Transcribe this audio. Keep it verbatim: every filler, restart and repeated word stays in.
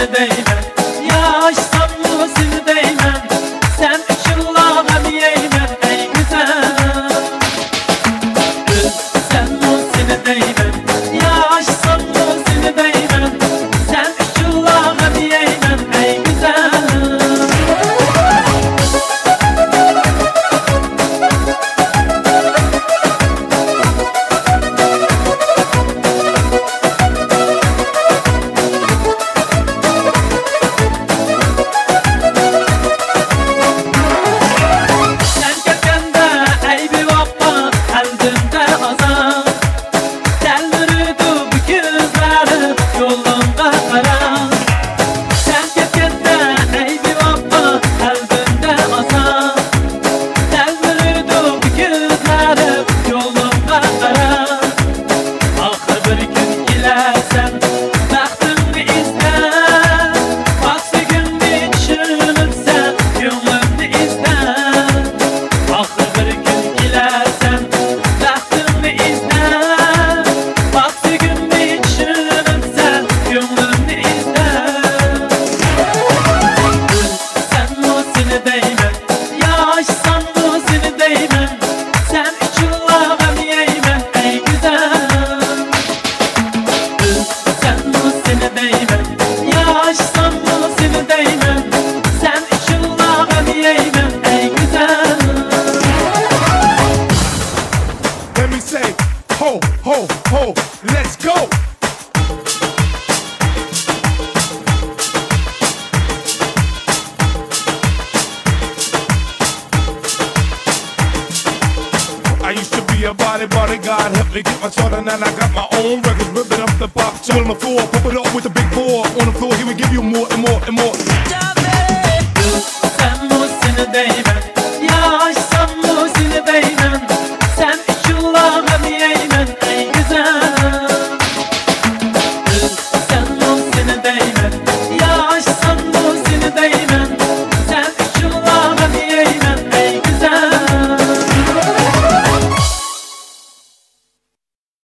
seni değmem. Yaşsam mı seni değmem. Sen ışınla ben yeymem ey güzel. Ölsem mi seni değmem. Yaşsam mı seni değmem. Sen ışınla ben yeymem ey güzel. Ho, ho, ho, let's go! I used to be a body bodyguard, helped me get my starter, and I got my own records, ripping up the pop, on the floor, pump it up with the big boy on the floor, he would give you more and more and more.